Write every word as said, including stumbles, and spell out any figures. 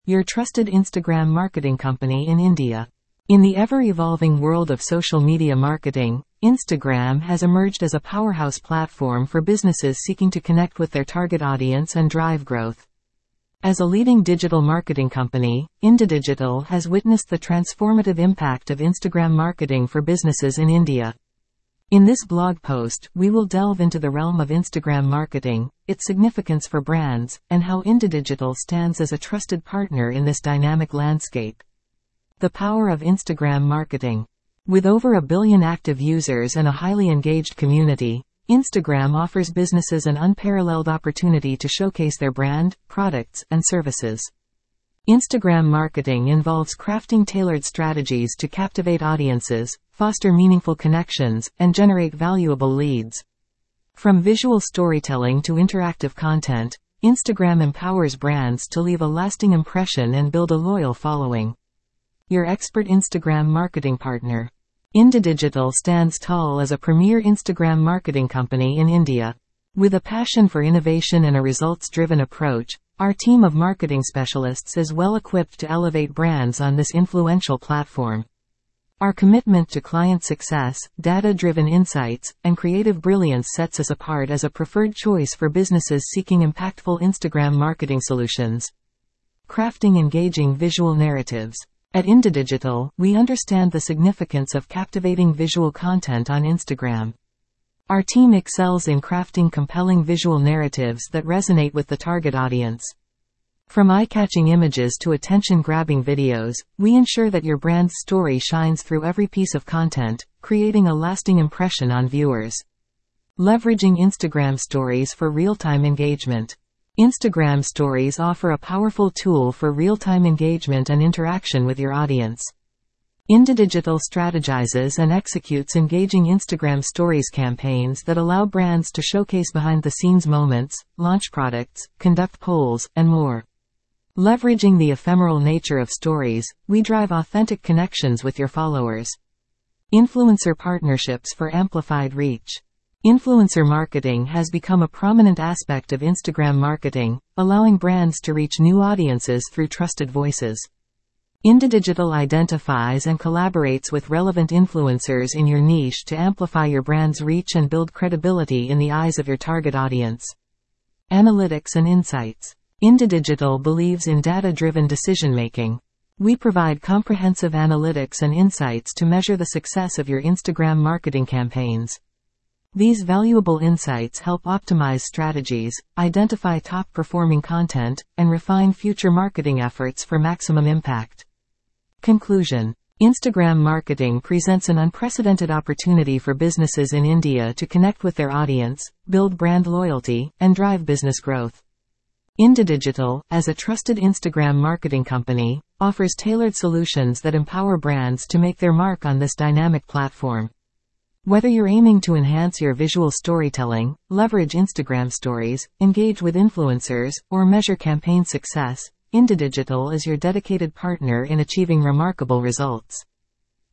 your trusted Instagram marketing company in India. In the ever-evolving world of social media marketing, Instagram has emerged as a powerhouse platform for businesses seeking to connect with their target audience and drive growth. As a leading digital marketing company, IndiaDigital has witnessed the transformative impact of Instagram marketing for businesses in India. In this blog post, we will delve into the realm of Instagram marketing, its significance for brands, and how IndiaDigital stands as a trusted partner in this dynamic landscape. The power of Instagram marketing. With over a billion active users and a highly engaged community, Instagram offers businesses an unparalleled opportunity to showcase their brand, products, and services. Instagram marketing involves crafting tailored strategies to captivate audiences, foster meaningful connections, and generate valuable leads. From visual storytelling to interactive content, Instagram empowers brands to leave a lasting impression and build a loyal following. Your expert Instagram marketing partner. IndiaDigital stands tall as a premier Instagram marketing company in India. With a passion for innovation and a results-driven approach, our team of marketing specialists is well equipped to elevate brands on this influential platform. Our commitment to client success, data-driven insights, and creative brilliance sets us apart as a preferred choice for businesses seeking impactful Instagram marketing solutions. Crafting engaging visual narratives. At IndiaDigital, we understand the significance of captivating visual content on Instagram. Our team excels in crafting compelling visual narratives that resonate with the target audience. From eye-catching images to attention-grabbing videos, we ensure that your brand's story shines through every piece of content, creating a lasting impression on viewers. Leveraging Instagram Stories for real-time engagement. Instagram Stories offer a powerful tool for real-time engagement and interaction with your audience. IndiaDigital strategizes and executes engaging Instagram Stories campaigns that allow brands to showcase behind-the-scenes moments, launch products, conduct polls, and more. Leveraging the ephemeral nature of stories, we drive authentic connections with your followers. Influencer partnerships for amplified reach. Influencer marketing has become a prominent aspect of Instagram marketing, allowing brands to reach new audiences through trusted voices. IndiaDigital identifies and collaborates with relevant influencers in your niche to amplify your brand's reach and build credibility in the eyes of your target audience. Analytics and insights. IndiaDigital believes in data-driven decision-making. We provide comprehensive analytics and insights to measure the success of your Instagram marketing campaigns. These valuable insights help optimize strategies, identify top-performing content, and refine future marketing efforts for maximum impact. Conclusion. Instagram marketing presents an unprecedented opportunity for businesses in India to connect with their audience, build brand loyalty, and drive business growth. IndiaDigital, as a trusted Instagram marketing company, offers tailored solutions that empower brands to make their mark on this dynamic platform. Whether you're aiming to enhance your visual storytelling, leverage Instagram Stories, engage with influencers, or measure campaign success, IndiaDigital is your dedicated partner in achieving remarkable results.